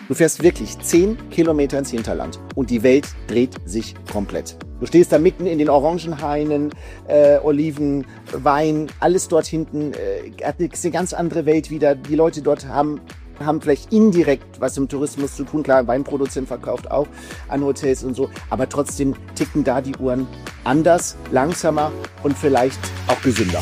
Du fährst wirklich 10 Kilometer ins Hinterland und die Welt dreht sich komplett. Du stehst da mitten in den Orangenhainen, Oliven, Wein, alles dort hinten. Ist eine ganz andere Welt wieder. Die Leute dort haben vielleicht indirekt was im Tourismus zu tun. Klar, ein Weinproduzent verkauft auch an Hotels und so. Aber trotzdem ticken da die Uhren anders, langsamer und vielleicht auch gesünder.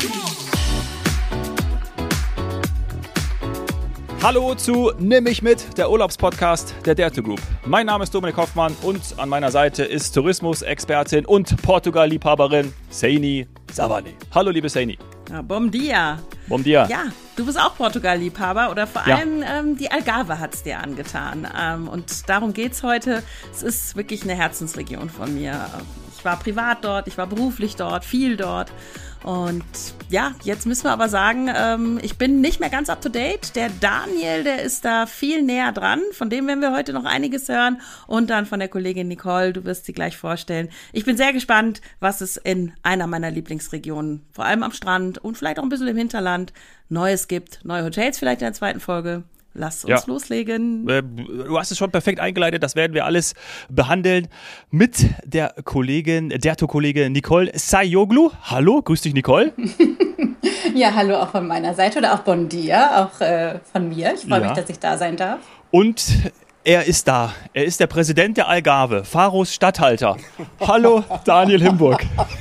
Hallo zu Nimm mich mit, der Urlaubspodcast der Dare to Group. Mein Name ist Dominik Hoffmann und an meiner Seite ist Tourismusexpertin und Portugal-Liebhaberin Saini Savani. Hallo liebe Saini. Ja, bom dia. Bom dia. Ja, du bist auch Portugal-Liebhaber oder vor allem die Algarve hat es dir angetan. Und darum geht's heute. Es ist wirklich eine Herzensregion von mir. Ich war privat dort, ich war beruflich dort, viel dort. Und ja, jetzt müssen wir aber sagen, ich bin nicht mehr ganz up to date. Der Daniel, der ist da viel näher dran. Von dem werden wir heute noch einiges hören. Und dann von der Kollegin Nicole, du wirst sie gleich vorstellen. Ich bin sehr gespannt, was es in einer meiner Lieblingsregionen, vor allem am Strand und vielleicht auch ein bisschen im Hinterland, Neues gibt. Neue Hotels vielleicht in der zweiten Folge. Lass uns loslegen. Du hast es schon perfekt eingeleitet, das werden wir alles behandeln mit der Kollegin, Derto-Kollegin Nicole Sayoglu. Hallo, grüß dich Nicole. Ja, hallo auch von meiner Seite oder auch bon dia, auch von mir. Ich freue mich, dass ich da sein darf. Und er ist da. Er ist der Präsident der Algarve, Faros Statthalter. Hallo, Daniel Himburg.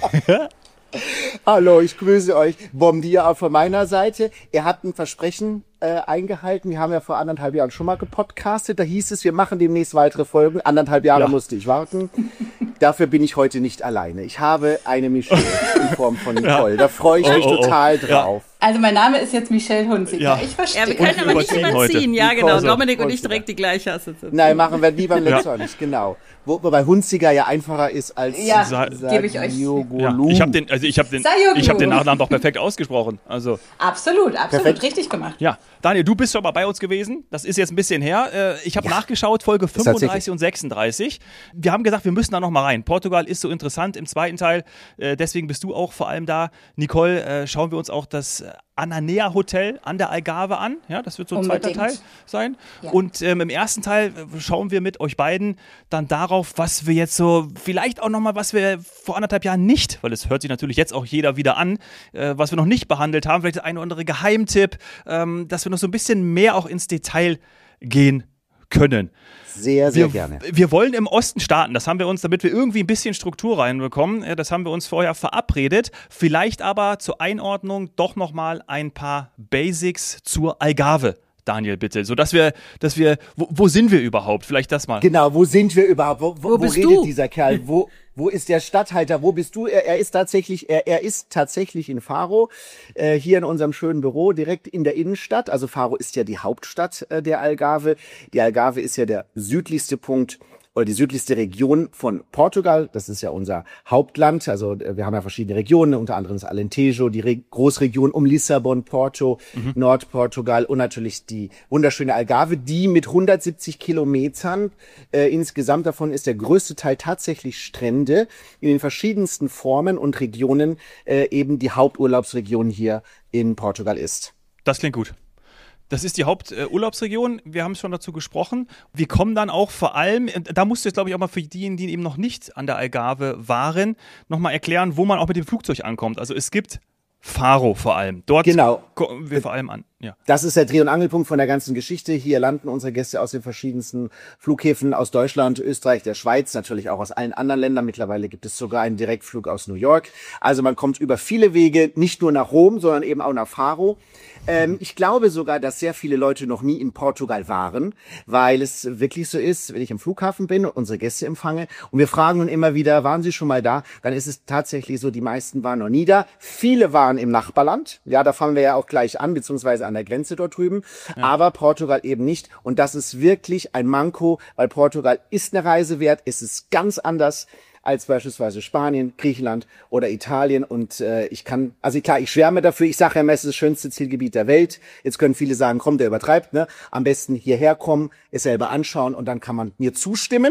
Hallo, ich grüße euch. Bom dia auch von meiner Seite. Ihr habt ein Versprechen eingehalten. Wir haben ja vor 1,5 Jahren schon mal gepodcastet. Da hieß es, wir machen demnächst weitere Folgen. 1,5 Jahre musste ich warten. Dafür bin ich heute nicht alleine. Ich habe eine Michelle in Form von Nicole. Da freue ich mich total drauf. Also mein Name ist jetzt Michelle Hunziker. Ja. Ich verstehe. Ja, wir können aber nicht überziehen. Heute. Ja, genau. Nicole, Dominik und ich Hunziker. direkt die gleiche Assoziation. Nein, machen wir wie beim letzten Mal nicht, genau. Wobei Hunziker ja einfacher ist als Ja, gebe ich euch. Sayoglu. Ich habe den Nachnamen doch perfekt ausgesprochen. Also Absolut, Perfekt. richtig gemacht. ja, Daniel, du bist schon mal bei uns gewesen. Das ist jetzt ein bisschen her. Ich habe nachgeschaut, Folge 35 und 36. Wir haben gesagt, wir müssen da noch mal rein. Portugal ist so interessant im zweiten Teil. Deswegen bist du auch vor allem da. Nicole, schauen wir uns auch das Ananea Hotel an der Algarve an. Ja, das wird so ein zweiter Teil sein. Ja. Und im ersten Teil schauen wir mit euch beiden dann darauf, was wir jetzt so, vielleicht auch noch mal, was wir vor 1,5 Jahren nicht, weil es hört sich natürlich jetzt auch jeder wieder an, was wir noch nicht behandelt haben, vielleicht der eine oder andere Geheimtipp, dass wir noch so ein bisschen mehr auch ins Detail gehen können. Sehr, sehr gerne. Wir wollen im Osten starten. Das haben wir uns, damit wir irgendwie ein bisschen Struktur reinbekommen, das haben wir uns vorher verabredet. Vielleicht aber zur Einordnung doch nochmal ein paar Basics zur Algarve. Daniel, bitte, so dass wir, wo sind wir überhaupt? Vielleicht das mal. Genau, wo sind wir überhaupt? Wo bist redet du? dieser Kerl? Wo ist der Statthalter? Wo bist du? Er ist tatsächlich in Faro, hier in unserem schönen Büro, direkt in der Innenstadt. Also Faro ist ja die Hauptstadt der Algarve. Die Algarve ist ja der südlichste Punkt oder die südlichste Region von Portugal. Das ist ja unser Hauptland. Also wir haben ja verschiedene Regionen, unter anderem das Alentejo, die Großregion um Lissabon, Porto, Nordportugal und natürlich die wunderschöne Algarve, die mit 170 Kilometern insgesamt, davon ist der größte Teil tatsächlich Strände, in den verschiedensten Formen und Regionen eben die Haupturlaubsregion hier in Portugal ist. Das klingt gut. Das ist die Haupturlaubsregion. Wir haben es schon dazu gesprochen. Wir kommen dann auch vor allem, da musst du jetzt, glaube ich, auch mal für diejenigen, die eben noch nicht an der Algarve waren, nochmal erklären, wo man auch mit dem Flugzeug ankommt. Also es gibt Faro vor allem. Dort kommen wir vor allem an. Ja. Das ist der Dreh- und Angelpunkt von der ganzen Geschichte. Hier landen unsere Gäste aus den verschiedensten Flughäfen aus Deutschland, Österreich, der Schweiz, natürlich auch aus allen anderen Ländern. Mittlerweile gibt es sogar einen Direktflug aus New York. Also man kommt über viele Wege, nicht nur nach Rom, sondern eben auch nach Faro. Ich glaube sogar, dass sehr viele Leute noch nie in Portugal waren, weil es wirklich so ist, wenn ich am Flughafen bin und unsere Gäste empfange und wir fragen nun immer wieder, waren Sie schon mal da? Dann ist es tatsächlich so, die meisten waren noch nie da. Viele waren im Nachbarland. Ja, da fangen wir ja auch gleich an, beziehungsweise an der Grenze dort drüben. Ja. Aber Portugal eben nicht. Und das ist wirklich ein Manko, weil Portugal ist eine Reise wert. Es ist ganz anders als beispielsweise Spanien, Griechenland oder Italien. Und ich schwärme dafür. Ich sage ja immer, es ist das schönste Zielgebiet der Welt. Jetzt können viele sagen, komm, der übertreibt. Ne? Am besten hierher kommen, es selber anschauen und dann kann man mir zustimmen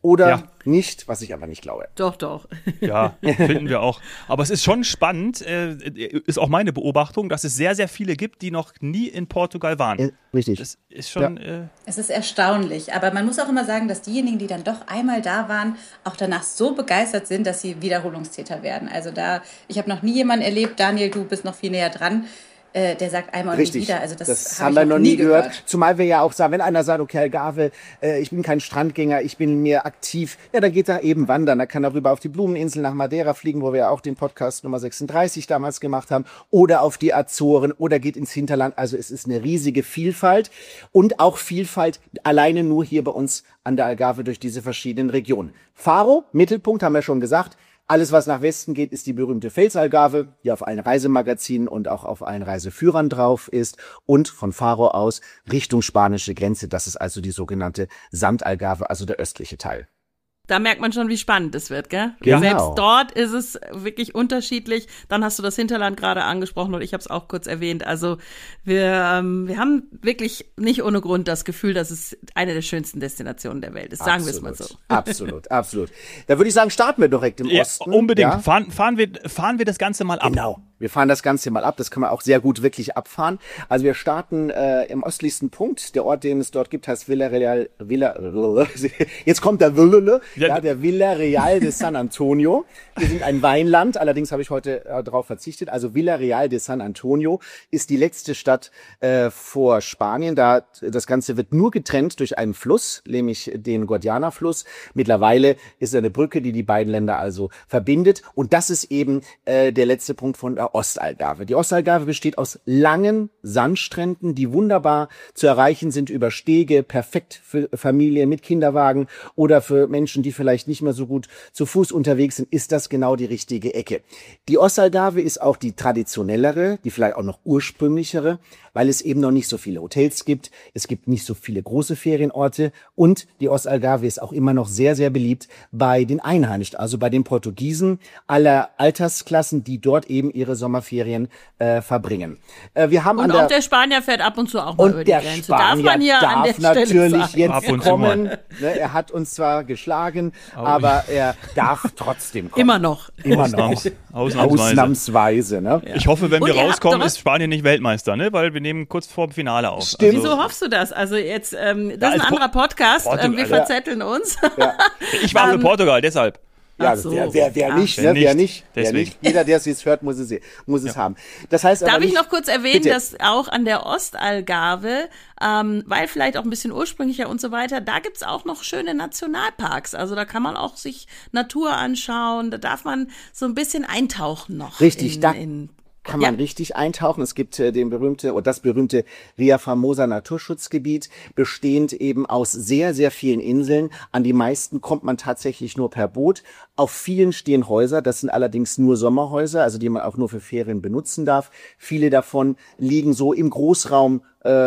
oder nicht, was ich aber nicht glaube. Doch. Ja, finden wir auch. Aber es ist schon spannend, ist auch meine Beobachtung, dass es sehr, sehr viele gibt, die noch nie in Portugal waren. Richtig. Das ist schon... Es ist erstaunlich, aber man muss auch immer sagen, dass diejenigen, die dann doch einmal da waren, auch danach so begeistert sind, dass sie Wiederholungstäter werden. Also ich habe noch nie jemanden erlebt, Daniel, du bist noch viel näher dran, der sagt einmal und nie wieder. Also das haben wir noch nie gehört. Zumal wir ja auch sagen, wenn einer sagt, okay, Algarve, ich bin kein Strandgänger, ich bin mehr aktiv, ja, dann geht er eben wandern. Da kann er rüber auf die Blumeninsel nach Madeira fliegen, wo wir ja auch den Podcast Nummer 36 damals gemacht haben, oder auf die Azoren oder geht ins Hinterland. Also es ist eine riesige Vielfalt und auch Vielfalt alleine nur hier bei uns an der Algarve durch diese verschiedenen Regionen. Faro, Mittelpunkt, haben wir schon gesagt. Alles, was nach Westen geht, ist die berühmte Felsalgarve, die auf allen Reisemagazinen und auch auf allen Reiseführern drauf ist. Und von Faro aus Richtung spanische Grenze. Das ist also die sogenannte Sandalgarve, also der östliche Teil. Da merkt man schon, wie spannend es wird, gell? Genau. Selbst dort ist es wirklich unterschiedlich. Dann hast du das Hinterland gerade angesprochen und ich habe es auch kurz erwähnt. Also wir haben wirklich nicht ohne Grund das Gefühl, dass es eine der schönsten Destinationen der Welt ist. Sagen wir es mal so. Absolut. Da würde ich sagen, starten wir direkt im Osten. Unbedingt. Ja? Fahren wir das Ganze mal ab. Genau. Wir fahren das Ganze mal ab. Das kann man auch sehr gut wirklich abfahren. Also wir starten im östlichsten Punkt. Der Ort, den es dort gibt, heißt Villarreal. Jetzt kommt der Villarreal. Ja, der Villarreal de San Antonio. Wir sind ein Weinland, allerdings habe ich heute darauf verzichtet. Also Villarreal de San Antonio ist die letzte Stadt vor Spanien. Das Ganze wird nur getrennt durch einen Fluss, nämlich den Guadiana-Fluss. Mittlerweile ist eine Brücke, die die beiden Länder also verbindet. Und das ist eben der letzte Punkt von der Ostalgarve. Die Ostalgarve besteht aus langen Sandstränden, die wunderbar zu erreichen sind über Stege, perfekt für Familien mit Kinderwagen oder für Menschen, die vielleicht nicht mehr so gut zu Fuß unterwegs sind, ist das genau die richtige Ecke. Die Ostalgarve ist auch die traditionellere, die vielleicht auch noch ursprünglichere, weil es eben noch nicht so viele Hotels gibt. Es gibt nicht so viele große Ferienorte und die Ostalgarve ist auch immer noch sehr, sehr beliebt bei den Einheimischen, also bei den Portugiesen aller Altersklassen, die dort eben ihre Sommerferien verbringen. Wir haben und auch der Spanier fährt ab und zu auch mal über die Grenze. Darf man hier an der Stelle natürlich sagen. jetzt kommen. Er hat uns zwar geschlagen, aber er darf trotzdem kommen. Immer noch. Ausnahmsweise. Ne? Ja. Ich hoffe, wenn wir rauskommen, ist Spanien nicht Weltmeister, ne? Weil wir nehmen kurz vor dem Finale auf. Stimmt. Wieso hoffst du das? Also jetzt, das ist ein anderer Podcast. Wir verzetteln uns. Ja. Ich war für Portugal, deshalb. Ja, so, wer nicht. Jeder, der es jetzt hört, muss es haben. Das heißt aber Darf nicht, ich noch kurz erwähnen, bitte, dass auch an der Ostalgarve, weil vielleicht auch ein bisschen ursprünglicher und so weiter, da gibt's auch noch schöne Nationalparks. Also da kann man auch sich Natur anschauen, da darf man so ein bisschen eintauchen noch. Richtig, kann man richtig eintauchen. Es gibt das berühmte Ria Famosa Naturschutzgebiet, bestehend eben aus sehr, sehr vielen Inseln. An die meisten kommt man tatsächlich nur per Boot. Auf vielen stehen Häuser, das sind allerdings nur Sommerhäuser, also die man auch nur für Ferien benutzen darf. Viele davon liegen so im Großraum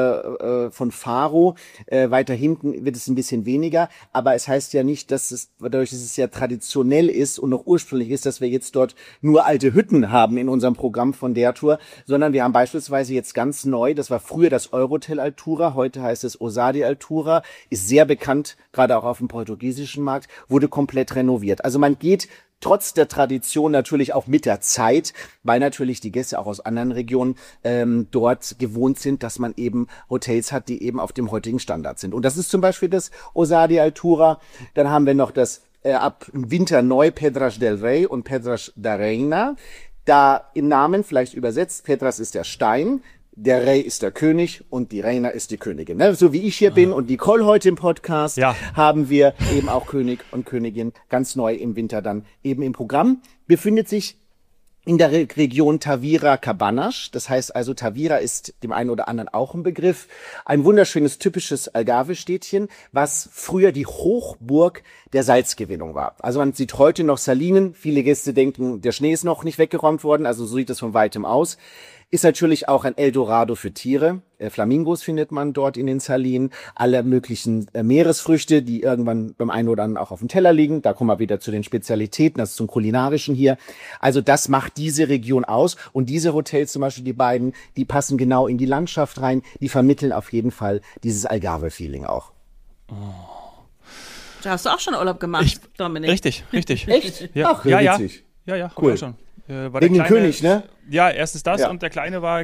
von Faro. Weiter hinten wird es ein bisschen weniger, aber es heißt ja nicht, dadurch, dass es ja traditionell ist und noch ursprünglich ist, dass wir jetzt dort nur alte Hütten haben in unserem Programm von der Tour, sondern wir haben beispielsweise jetzt ganz neu, das war früher das Eurotel Altura, heute heißt es Ossadi Altura, ist sehr bekannt, gerade auch auf dem portugiesischen Markt, wurde komplett renoviert. Also man geht trotz der Tradition natürlich auch mit der Zeit, weil natürlich die Gäste auch aus anderen Regionen dort gewohnt sind, dass man eben Hotels hat, die eben auf dem heutigen Standard sind. Und das ist zum Beispiel das Ossadi Altura. Dann haben wir noch das ab Winter neu Pedras del Rey und Pedras da Reina. Da im Namen vielleicht übersetzt, Pedras ist der Stein, der Rey ist der König und die Reina ist die Königin. Ne? So wie ich hier bin und Nicole heute im Podcast, haben wir eben auch König und Königin ganz neu im Winter dann eben im Programm. Befindet sich in der Region Tavira Cabanas. Das heißt also, Tavira ist dem einen oder anderen auch ein Begriff. Ein wunderschönes, typisches Algarve-Städtchen, was früher die Hochburg der Salzgewinnung war. Also man sieht heute noch Salinen. Viele Gäste denken, der Schnee ist noch nicht weggeräumt worden. Also so sieht es von weitem aus. Ist natürlich auch ein Eldorado für Tiere. Flamingos findet man dort in den Salinen. Alle möglichen Meeresfrüchte, die irgendwann beim einen oder anderen auch auf dem Teller liegen. Da kommen wir wieder zu den Spezialitäten, also zum Kulinarischen hier. Also das macht diese Region aus. Und diese Hotels, zum Beispiel die beiden, die passen genau in die Landschaft rein. Die vermitteln auf jeden Fall dieses Algarve-Feeling auch. Da hast du auch schon Urlaub gemacht, Dominik. Richtig. Echt? Ja. Ach, Ja. witzig. Ja, Cool. auch schon. Wegen dem König, ne? Ja, erstens das Ja. und der Kleine war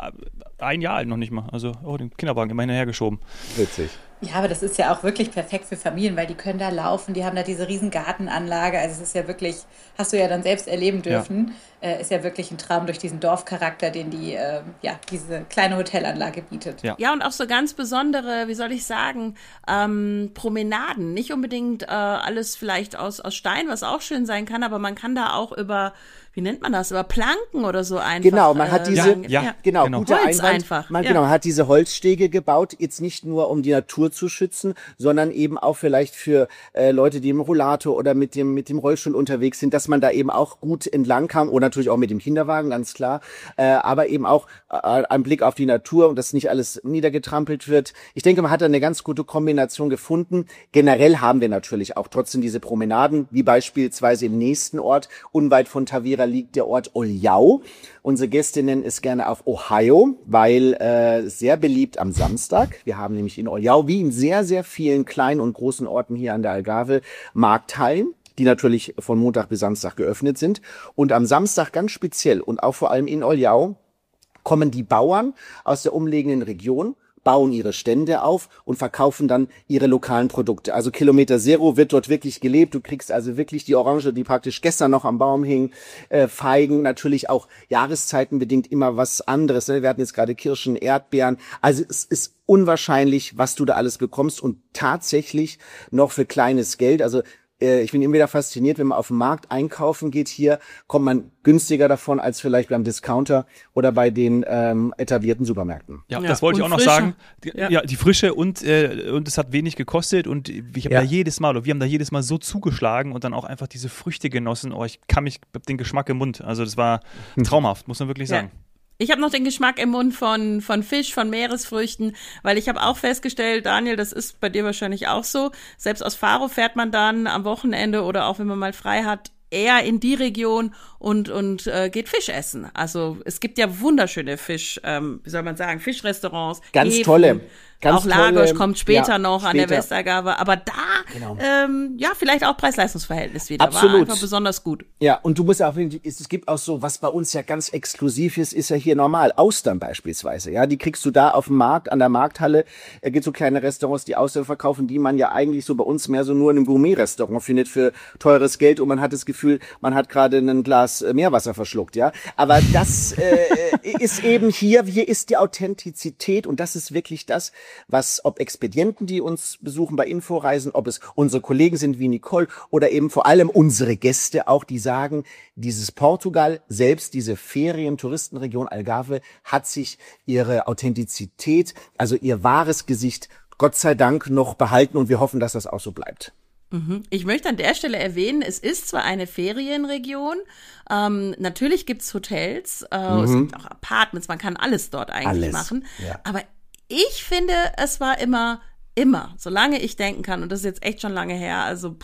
1 Jahr alt noch nicht mal. Also den Kinderwagen immer hinterhergeschoben. Witzig. Ja, aber das ist ja auch wirklich perfekt für Familien, weil die können da laufen, die haben da diese riesen Gartenanlage. Also es ist ja wirklich, hast du ja dann selbst erleben dürfen, ist ja wirklich ein Traum durch diesen Dorfcharakter, den die, diese kleine Hotelanlage bietet. Ja, und auch so ganz besondere, wie soll ich sagen, Promenaden. Nicht unbedingt alles vielleicht aus Stein, was auch schön sein kann, aber man kann da auch über, wie nennt man das, über Planken oder so einfach. Genau, man hat diese, genau. guter Holz Einwand. einfach. Genau, man hat diese Holzstege gebaut, jetzt nicht nur um die Natur zu schützen, sondern eben auch vielleicht für Leute, die im Rollator oder mit dem Rollstuhl unterwegs sind, dass man da eben auch gut entlang kam oder natürlich auch mit dem Kinderwagen, ganz klar, aber eben auch ein Blick auf die Natur und dass nicht alles niedergetrampelt wird. Ich denke, man hat da eine ganz gute Kombination gefunden. Generell haben wir natürlich auch trotzdem diese Promenaden, wie beispielsweise im nächsten Ort, unweit von Tavira liegt der Ort Olhão. Unsere Gäste nennen es gerne auf Ohio, weil sehr beliebt am Samstag. Wir haben nämlich in Olhão, wie in sehr, sehr vielen kleinen und großen Orten hier an der Algarve, Markthallen, die natürlich von Montag bis Samstag geöffnet sind. Und am Samstag ganz speziell und auch vor allem in Olhão kommen die Bauern aus der umliegenden Region, bauen ihre Stände auf und verkaufen dann ihre lokalen Produkte. Also Kilometer Zero wird dort wirklich gelebt. Du kriegst also wirklich die Orange, die praktisch gestern noch am Baum hing, Feigen, natürlich auch jahreszeitenbedingt immer was anderes. Wir hatten jetzt gerade Kirschen, Erdbeeren. Also es ist unwahrscheinlich, was du da alles bekommst und tatsächlich noch für kleines Geld. Also ich bin immer wieder fasziniert, wenn man auf dem Markt einkaufen geht hier, kommt man günstiger davon als vielleicht beim Discounter oder bei den etablierten Supermärkten. Ja, das wollte ich auch noch sagen. Die Frische und es hat wenig gekostet und ich habe da jedes Mal, oder wir haben da jedes Mal so zugeschlagen und dann auch einfach diese Früchte genossen. Ich hab den Geschmack im Mund. Also das war traumhaft, muss man wirklich sagen. Ich habe noch den Geschmack im Mund von Fisch, von Meeresfrüchten, weil ich habe auch festgestellt, Daniel, das ist bei dir wahrscheinlich auch so, selbst aus Faro fährt man dann am Wochenende oder auch wenn man mal frei hat, eher in die Region und geht Fisch essen. Also es gibt ja wunderschöne Fischrestaurants. Ganz Häfen, tolle. Ganz auch Lagos tolle, kommt später noch an der später. Westergabe. Aber da, vielleicht auch Preis-Leistungs-Verhältnis wieder. Absolut. War einfach besonders gut. Ja, und du musst ja auch, es gibt auch so, was bei uns ja ganz exklusiv ist ja hier normal. Austern beispielsweise, ja, die kriegst du da auf dem Markt, an der Markthalle. Es gibt so kleine Restaurants, die Austern verkaufen, die man ja eigentlich so bei uns mehr so nur in einem Gourmet-Restaurant findet für teures Geld und man hat das Gefühl, man hat gerade ein Glas Meerwasser verschluckt, ja. Aber das ist eben hier ist die Authentizität und das ist wirklich das, was, ob Expedienten, die uns besuchen bei Inforeisen, ob es unsere Kollegen sind wie Nicole oder eben vor allem unsere Gäste auch, die sagen, dieses Portugal, selbst diese Ferien-Touristenregion Algarve hat sich ihre Authentizität, also ihr wahres Gesicht, Gott sei Dank noch behalten und wir hoffen, dass das auch so bleibt. Ich möchte an der Stelle erwähnen, es ist zwar eine Ferienregion, natürlich gibt's Hotels, es gibt auch Apartments, man kann alles dort eigentlich machen, aber ich finde, es war immer, solange ich denken kann, und das ist jetzt echt schon lange her, also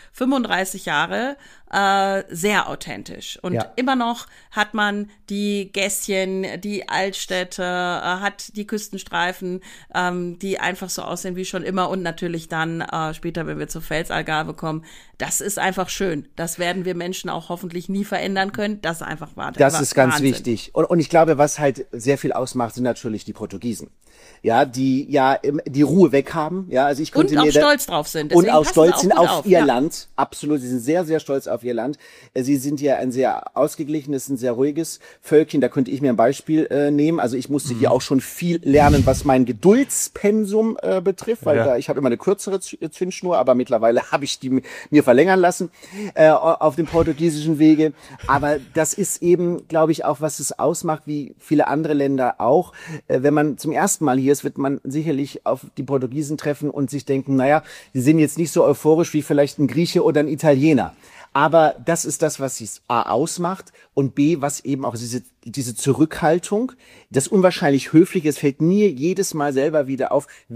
35 Jahre, sehr authentisch. Und immer noch hat man die Gässchen, die Altstädte, hat die Küstenstreifen, die einfach so aussehen wie schon immer. Und natürlich dann später, wenn wir zur Felsalgarve kommen, das ist einfach schön. Das werden wir Menschen auch hoffentlich nie verändern können. Das ist einfach wahr. Das ist ganz wichtig. Und ich glaube, was halt sehr viel ausmacht, sind natürlich die Portugiesen. Ja, die die Ruhe weg haben. Ja, also ich konnte und auch stolz drauf sind. Deswegen und auch stolz sind auf ihr Land. Absolut, sie sind sehr, sehr stolz auf ihr Land. Sie sind ja ein sehr ausgeglichenes, ein sehr ruhiges Völkchen. Da könnte ich mir ein Beispiel nehmen. Also ich musste hier auch schon viel lernen, was mein Geduldspensum betrifft, weil ich habe immer eine kürzere Zündschnur, aber mittlerweile habe ich die mir verlängern lassen auf dem portugiesischen Wege. Aber das ist eben, glaube ich, auch, was es ausmacht, wie viele andere Länder auch. Wenn man zum ersten Mal hier ist, wird man sicherlich auf die Portugiesen treffen und sich denken, naja, die sind jetzt nicht so euphorisch wie vielleicht ein Grieche oder ein Italiener. Aber das ist das, was es A ausmacht und B, was eben auch diese Zurückhaltung, das unwahrscheinlich Höfliche, es fällt mir jedes Mal selber wieder auf, wie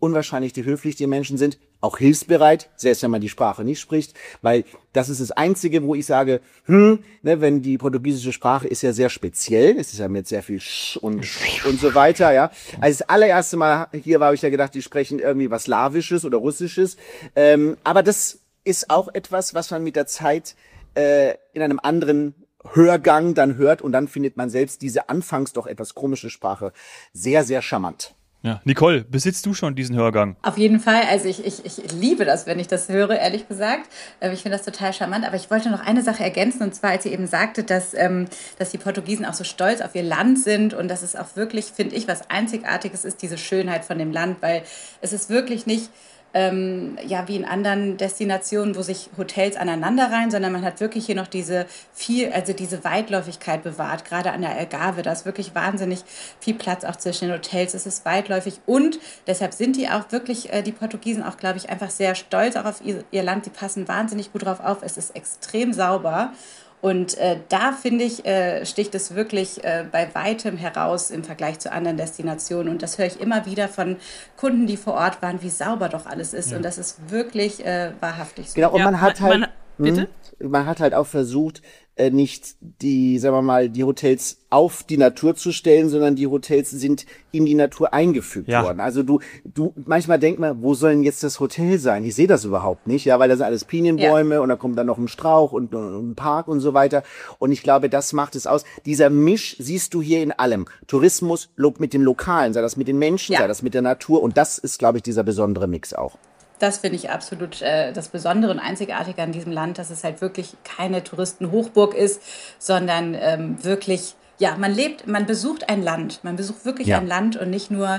unwahrscheinlich wie höflich die Menschen sind, auch hilfsbereit, selbst wenn man die Sprache nicht spricht, weil das ist das Einzige, wo ich sage, wenn die portugiesische Sprache ist ja sehr speziell, es ist ja mit sehr viel Sch und so weiter, ja. Als das allererste Mal hier war, habe ich ja gedacht, die sprechen irgendwie was Slawisches oder Russisches, aber das ist auch etwas, was man mit der Zeit in einem anderen Hörgang dann hört und dann findet man selbst diese anfangs doch etwas komische Sprache sehr, sehr charmant. Ja, Nicole, besitzt du schon diesen Hörgang? Auf jeden Fall. Also ich liebe das, wenn ich das höre, ehrlich gesagt. Ich finde das total charmant. Aber ich wollte noch eine Sache ergänzen. Und zwar, als ihr eben sagte, dass die Portugiesen auch so stolz auf ihr Land sind. Und dass es auch wirklich, finde ich, was Einzigartiges ist, diese Schönheit von dem Land. Weil es ist wirklich nicht wie in anderen Destinationen, wo sich Hotels aneinanderreihen, sondern man hat wirklich hier noch diese Weitläufigkeit bewahrt, gerade an der Algarve. Da ist wirklich wahnsinnig viel Platz auch zwischen den Hotels. Es ist weitläufig und deshalb sind die auch wirklich, die Portugiesen auch, glaube ich, einfach sehr stolz auch auf ihr Land. Die passen wahnsinnig gut drauf auf. Es ist extrem sauber. Und da, finde ich, sticht es wirklich bei weitem heraus im Vergleich zu anderen Destinationen. Und das höre ich immer wieder von Kunden, die vor Ort waren, wie sauber doch alles ist. Ja. Und das ist wirklich wahrhaftig so. Genau, und man hat halt... Bitte? Man hat halt auch versucht, nicht die Hotels auf die Natur zu stellen, sondern die Hotels sind in die Natur eingefügt worden. Also du manchmal denkt man, wo soll denn jetzt das Hotel sein? Ich sehe das überhaupt nicht, ja, weil das sind alles Pinienbäume und da kommt dann noch ein Strauch und ein Park und so weiter. Und ich glaube, das macht es aus. Dieser Misch siehst du hier in allem. Tourismus mit den Lokalen, sei das mit den Menschen, sei das mit der Natur. Und das ist, glaube ich, dieser besondere Mix auch. Das finde ich absolut das Besondere und Einzigartige an diesem Land, dass es halt wirklich keine Touristenhochburg ist, sondern wirklich, man besucht ein Land. Man besucht wirklich ein Land und nicht nur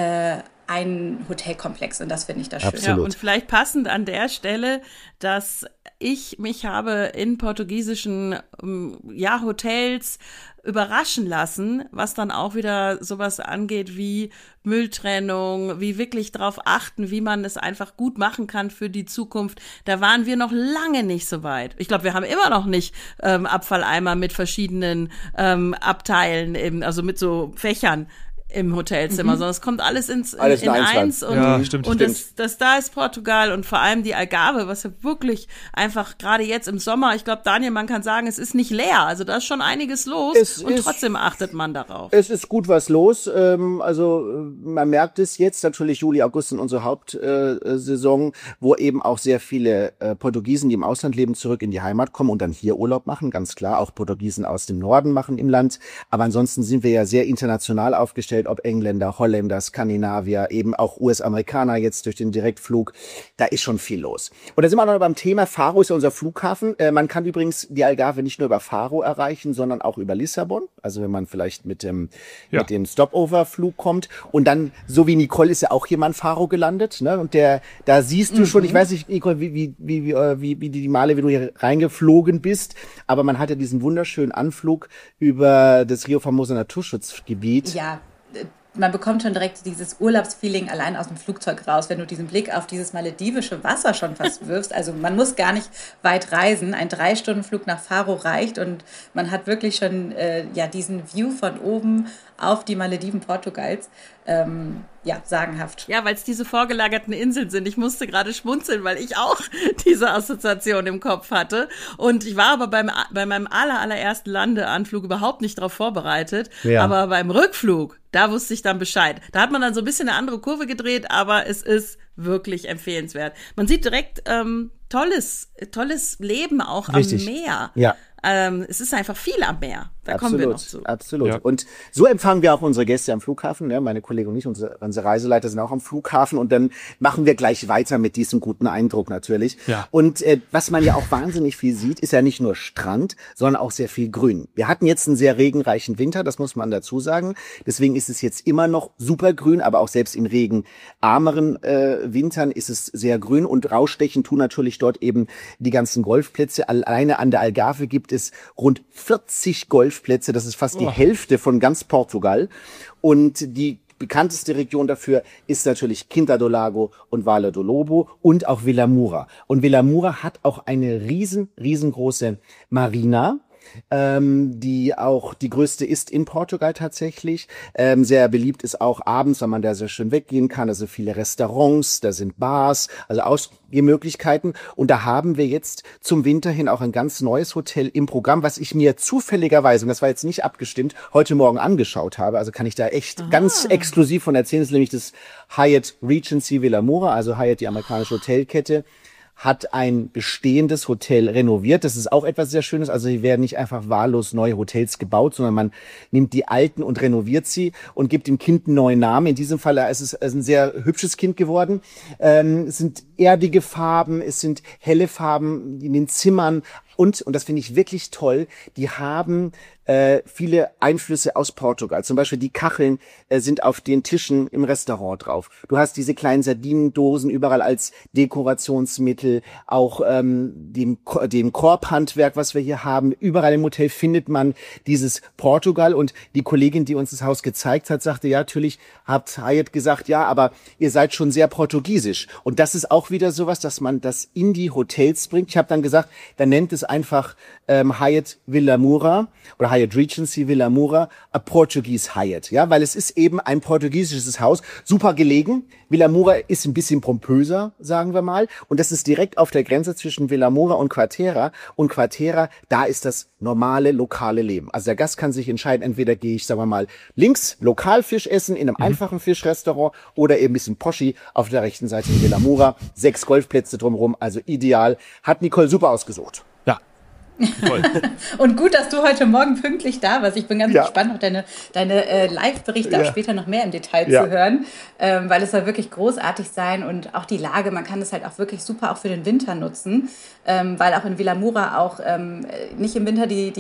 ein Hotelkomplex. Und das finde ich das schön. Ja, und vielleicht passend an der Stelle, dass ich mich habe in portugiesischen Hotels überraschen lassen, was dann auch wieder sowas angeht wie Mülltrennung, wie wirklich darauf achten, wie man es einfach gut machen kann für die Zukunft. Da waren wir noch lange nicht so weit. Ich glaube, wir haben immer noch nicht Abfalleimer mit verschiedenen Abteilen, also mit so Fächern im Hotelzimmer, sondern es kommt alles in eins und, stimmt. Da ist Portugal und vor allem die Algarve, was ja wirklich einfach gerade jetzt im Sommer, ich glaube, Daniel, man kann sagen, es ist nicht leer, also da ist schon einiges los und trotzdem achtet man darauf. Es ist gut was los, man merkt es jetzt, natürlich Juli, August sind unsere Hauptsaison, wo eben auch sehr viele Portugiesen, die im Ausland leben, zurück in die Heimat kommen und dann hier Urlaub machen, ganz klar, auch Portugiesen aus dem Norden machen im Land, aber ansonsten sind wir ja sehr international aufgestellt, ob Engländer, Holländer, Skandinavier, eben auch US-Amerikaner jetzt durch den Direktflug. Da ist schon viel los. Und da sind wir noch beim Thema. Faro ist ja unser Flughafen. Man kann übrigens die Algarve nicht nur über Faro erreichen, sondern auch über Lissabon. Also wenn man vielleicht mit dem Stopover-Flug kommt. Und dann, so wie Nicole, ist ja auch jemand Faro gelandet. Ne? Und da siehst du schon, ich weiß nicht, Nicole, wie die Male, wie du hier reingeflogen bist. Aber man hat ja diesen wunderschönen Anflug über das Rio Famoso Naturschutzgebiet. Ja. Man bekommt schon direkt dieses Urlaubsfeeling allein aus dem Flugzeug raus, wenn du diesen Blick auf dieses maledivische Wasser schon fast wirfst. Also man muss gar nicht weit reisen. Ein 3-Stunden-Flug nach Faro reicht und man hat wirklich schon diesen View von oben auf die Malediven Portugals. Sagenhaft. Ja, weil es diese vorgelagerten Inseln sind. Ich musste gerade schmunzeln, weil ich auch diese Assoziation im Kopf hatte. Und ich war aber bei meinem allerersten Landeanflug überhaupt nicht darauf vorbereitet. Ja. Aber beim Rückflug, da wusste ich dann Bescheid. Da hat man dann so ein bisschen eine andere Kurve gedreht, aber es ist wirklich empfehlenswert. Man sieht direkt tolles Leben auch Richtig. Am Meer. Ja. Es ist einfach viel am Meer. Da kommen wir noch zu. Absolut. Ja. Und so empfangen wir auch unsere Gäste am Flughafen. Ja, meine Kollegen und ich, unsere Reiseleiter sind auch am Flughafen. Und dann machen wir gleich weiter mit diesem guten Eindruck natürlich. Ja. Und was man ja auch wahnsinnig viel sieht, ist ja nicht nur Strand, sondern auch sehr viel Grün. Wir hatten jetzt einen sehr regenreichen Winter, das muss man dazu sagen. Deswegen ist es jetzt immer noch super grün, aber auch selbst in regenarmeren Wintern ist es sehr grün. Und rausstechen tun natürlich dort eben die ganzen Golfplätze. Alleine an der Algarve gibt es rund 40 Golfplätze. Das ist fast die Hälfte von ganz Portugal. Und die bekannteste Region dafür ist natürlich Quinta do Lago und Vale do Lobo und auch Vila Moura. Und Vila Moura hat auch eine riesengroße Marina. die auch die größte ist in Portugal tatsächlich. Sehr beliebt ist auch abends, weil man da sehr schön weggehen kann. Also viele Restaurants, da sind Bars, also Ausgehmöglichkeiten. Und da haben wir jetzt zum Winter hin auch ein ganz neues Hotel im Programm, was ich mir zufälligerweise, und das war jetzt nicht abgestimmt, heute Morgen angeschaut habe. Also kann ich da echt ganz exklusiv von erzählen. Das ist nämlich das Hyatt Regency Vila Moura, also Hyatt, die amerikanische Hotelkette, hat ein bestehendes Hotel renoviert. Das ist auch etwas sehr Schönes. Also hier werden nicht einfach wahllos neue Hotels gebaut, sondern man nimmt die alten und renoviert sie und gibt dem Kind einen neuen Namen. In diesem Fall ist es ein sehr hübsches Kind geworden. Es sind erdige Farben, es sind helle Farben in den Zimmern. Und das finde ich wirklich toll, die haben viele Einflüsse aus Portugal. Zum Beispiel die Kacheln sind auf den Tischen im Restaurant drauf. Du hast diese kleinen Sardinendosen überall als Dekorationsmittel. Auch dem Korbhandwerk, was wir hier haben. Überall im Hotel findet man dieses Portugal. Und die Kollegin, die uns das Haus gezeigt hat, sagte, ja, natürlich hat Hyatt gesagt, ja, aber ihr seid schon sehr portugiesisch. Und das ist auch wieder sowas, dass man das in die Hotels bringt. Ich habe dann gesagt, dann nennt es einfach Hyatt Vila Moura oder Hyatt Regency Vila Moura, a Portuguese Hyatt, ja, weil es ist eben ein portugiesisches Haus, super gelegen. Vila Moura ist ein bisschen pompöser, sagen wir mal, und das ist direkt auf der Grenze zwischen Vila Moura und Quarteira. Und Quarteira, da ist das normale, lokale Leben. Also der Gast kann sich entscheiden, entweder gehe ich, sagen wir mal, links Lokalfisch essen in einem einfachen Fischrestaurant oder eben ein bisschen Poschi auf der rechten Seite in Vila Moura. 6 Golfplätze drumherum, also ideal. Hat Nicole super ausgesucht. Ja. Toll. Und gut, dass du heute Morgen pünktlich da warst. Ich bin ganz gespannt, noch deine Live-Berichte auch später noch mehr im Detail zu hören, weil es soll wirklich großartig sein und auch die Lage, man kann es halt auch wirklich super auch für den Winter nutzen, weil auch in Vila Moura auch nicht im Winter die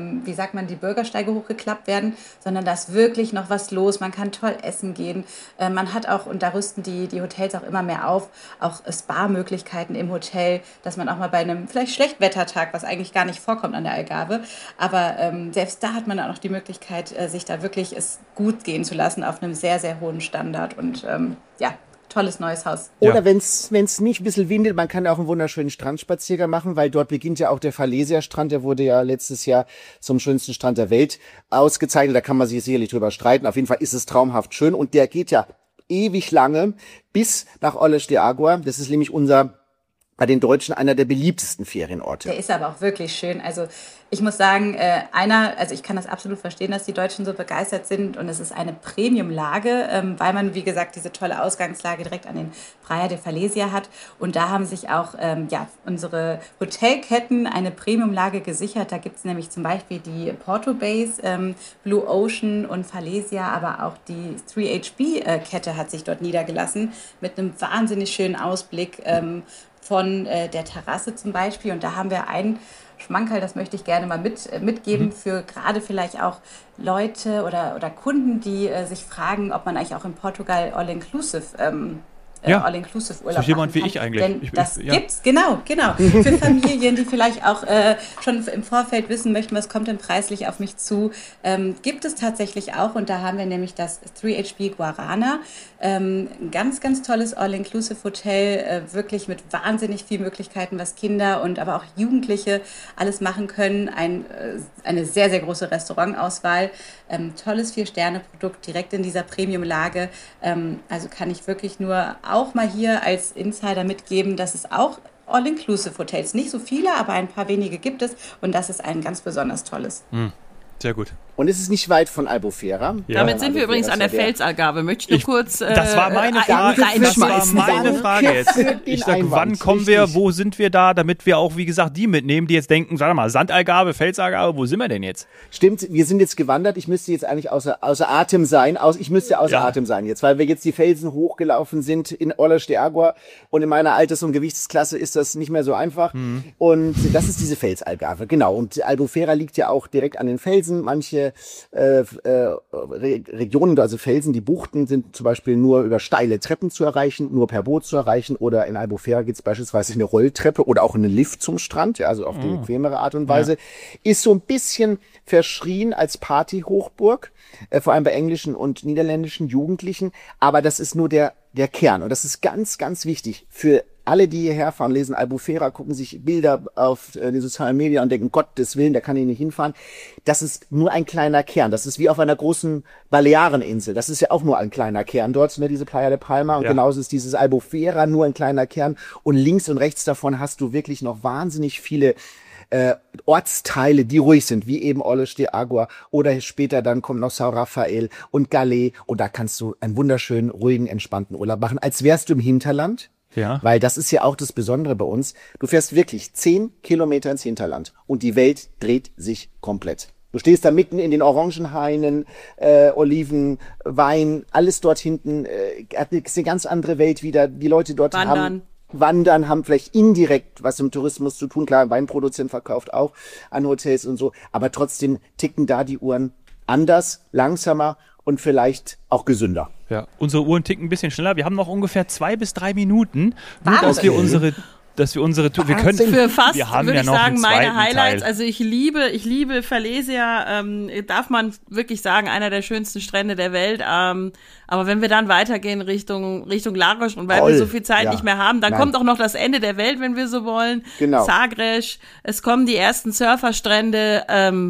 Bürgersteige hochgeklappt werden, sondern da ist wirklich noch was los. Man kann toll essen gehen. Man hat auch, und da rüsten die Hotels auch immer mehr auf, auch Spa-Möglichkeiten im Hotel, dass man auch mal bei einem vielleicht Schlechtwettertag, was eigentlich gar nicht vorkommt an der Algarve, aber selbst da hat man auch noch die Möglichkeit, sich da wirklich es gut gehen zu lassen auf einem sehr, sehr hohen Standard und tolles neues Haus. Oder wenn es nicht ein bisschen windet, man kann auch einen wunderschönen Strandspaziergang machen, weil dort beginnt ja auch der Falesia-Strand, der wurde ja letztes Jahr zum schönsten Strand der Welt ausgezeichnet, da kann man sich sicherlich drüber streiten, auf jeden Fall ist es traumhaft schön und der geht ja ewig lange bis nach Olles de Agua, das ist nämlich bei den Deutschen einer der beliebtesten Ferienorte. Der ist aber auch wirklich schön. Also ich muss sagen, ich kann das absolut verstehen, dass die Deutschen so begeistert sind und es ist eine Premium-Lage, weil man, wie gesagt, diese tolle Ausgangslage direkt an den Praia de Falesia hat und da haben sich auch unsere Hotelketten eine Premium-Lage gesichert. Da gibt es nämlich zum Beispiel die Porto Base, Blue Ocean und Falesia, aber auch die 3HB-Kette hat sich dort niedergelassen mit einem wahnsinnig schönen Ausblick von der Terrasse zum Beispiel. Und da haben wir einen Schmankerl, das möchte ich gerne mal mitgeben, für gerade vielleicht auch Leute oder Kunden, die sich fragen, ob man eigentlich auch in Portugal All-Inclusive All-Inclusive-Urlaub so jemand machen wie ich kann. eigentlich. Denn das gibt's, genau. Für Familien, die vielleicht auch schon im Vorfeld wissen möchten, was kommt denn preislich auf mich zu, gibt es tatsächlich auch. Und da haben wir nämlich das 3HB Guarana. Ein ganz, ganz tolles All-Inclusive-Hotel, wirklich mit wahnsinnig vielen Möglichkeiten, was Kinder und aber auch Jugendliche alles machen können. Eine sehr, sehr große Restaurantauswahl. Tolles 4-Sterne-Produkt direkt in dieser Premium-Lage. Also kann ich wirklich nur auch mal hier als Insider mitgeben, dass es auch All-Inclusive-Hotels, nicht so viele, aber ein paar wenige gibt es und das ist ein ganz besonders tolles. Sehr gut. Und es ist nicht weit von Albufeira. Ja. Damit sind wir übrigens an der Felsalgarve. Möchte ich nur kurz das war meine Frage. Das war meine Frage jetzt. Ich sag, wann kommen wir, wo sind wir da, damit wir auch, wie gesagt, die mitnehmen, die jetzt denken, sag mal, Sandalgarve, Felsalgarve, wo sind wir denn jetzt? Stimmt, wir sind jetzt gewandert. Ich müsste jetzt eigentlich außer Atem sein. Ich müsste außer Atem sein jetzt, weil wir jetzt die Felsen hochgelaufen sind in Olles de Agua. Und in meiner Alters- und Gewichtsklasse ist das nicht mehr so einfach. Und das ist diese Felsalgarve, genau. Und Albufeira liegt ja auch direkt an den Felsen. Manche Regionen, also Felsen, die Buchten sind zum Beispiel nur über steile Treppen zu erreichen, nur per Boot zu erreichen oder in Albufeira gibt es beispielsweise eine Rolltreppe oder auch einen Lift zum Strand, ja, also auf die bequemere Art und Weise. Ist so ein bisschen verschrien als Partyhochburg, vor allem bei englischen und niederländischen Jugendlichen, aber das ist nur der Kern und das ist ganz, ganz wichtig für alle, die hierher fahren, lesen Albufera, gucken sich Bilder auf die sozialen Medien und denken, Gottes Willen, da kann ich nicht hinfahren. Das ist nur ein kleiner Kern. Das ist wie auf einer großen Baleareninsel. Das ist ja auch nur ein kleiner Kern. Dort, ne, diese Playa de Palma. Und genauso ist dieses Albufera nur ein kleiner Kern. Und links und rechts davon hast du wirklich noch wahnsinnig viele Ortsteile, die ruhig sind, wie eben Olles de Agua oder später dann kommt noch São Rafael und Galé. Und da kannst du einen wunderschönen, ruhigen, entspannten Urlaub machen, als wärst du im Hinterland. Ja. Weil das ist ja auch das Besondere bei uns. Du fährst wirklich 10 Kilometer ins Hinterland und die Welt dreht sich komplett. Du stehst da mitten in den Orangenhainen, Oliven, Wein, alles dort hinten. Ist eine ganz andere Welt wieder. Die Leute dort Wandern haben vielleicht indirekt was im Tourismus zu tun. Klar, ein Weinproduzent verkauft auch an Hotels und so. Aber trotzdem ticken da die Uhren anders, langsamer und vielleicht auch gesünder. Ja, unsere Uhren ticken ein bisschen schneller. Wir haben noch ungefähr 2 bis 3 Minuten, nur dass wir unsere Tour, wir können, für fast, wir haben würde ja ich noch sagen, meine Teil. Highlights. Also ich liebe Falesia, darf man wirklich sagen, einer der schönsten Strände der Welt. Aber wenn wir dann weitergehen Richtung Lagos und weil wir so viel Zeit nicht mehr haben, dann kommt auch noch das Ende der Welt, wenn wir so wollen. Genau. Sagres, es kommen die ersten Surferstrände.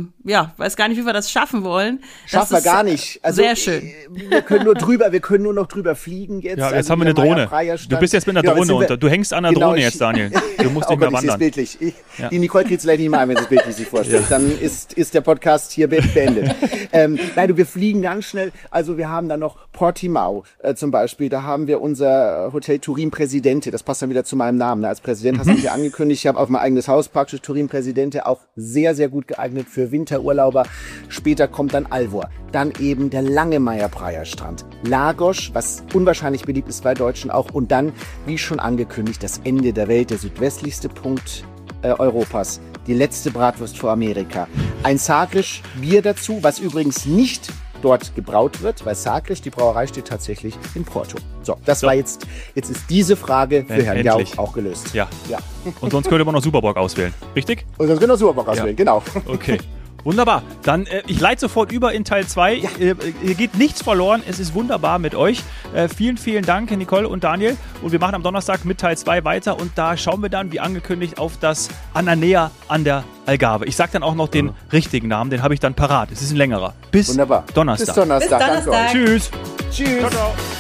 Weiß gar nicht, wie wir das schaffen wollen. Schaffen wir gar nicht. Also, sehr schön. Wir können nur noch drüber fliegen jetzt. Ja, jetzt also haben wir eine Drohne. Du bist jetzt mit einer Drohne unter. Du hängst an der Drohne jetzt, Daniel. Du musst nicht mehr wandern. Bildlich. Die Nicole kriegt es vielleicht nicht mal ein, wenn sie es bildlich sich vorstellt. Dann ist der Podcast hier beendet. Nein, wir fliegen ganz schnell. Also wir haben dann noch Portimao zum Beispiel. Da haben wir unser Hotel Turin Presidente. Das passt dann wieder zu meinem Namen. Als Präsident hast du mich angekündigt. Ich habe auf mein eigenes Haus praktisch Turin Presidente, auch sehr, sehr gut geeignet für Winterurlauber. Später kommt dann Alvor. Dann eben der Langemeyer Praia Strand. Lagos, was unwahrscheinlich beliebt ist bei Deutschen auch. Und dann, wie schon angekündigt, das Ende der Welt, der südwestlichste Punkt Europas. Die letzte Bratwurst vor Amerika. Ein Sagres Bier dazu, was übrigens nicht dort gebraut wird, weil Sagres, die Brauerei, steht tatsächlich in Porto. So, das war jetzt ist diese Frage für Herrn Jauch auch gelöst. Ja. Und sonst könnte man noch Superbock auswählen, richtig? Und sonst könnte man Superbock auswählen, genau. Okay. Wunderbar. Dann, ich leite sofort über in Teil 2. Ja. Hier geht nichts verloren. Es ist wunderbar mit euch. Vielen, vielen Dank, Nicole und Daniel. Und wir machen am Donnerstag mit Teil 2 weiter. Und da schauen wir dann, wie angekündigt, auf das Ananea an der Algarve. Ich sage dann auch noch den richtigen Namen. Den habe ich dann parat. Es ist ein längerer. Bis Donnerstag. Bis Donnerstag. Danke euch. Tschüss. Tschüss. Ciao, ciao.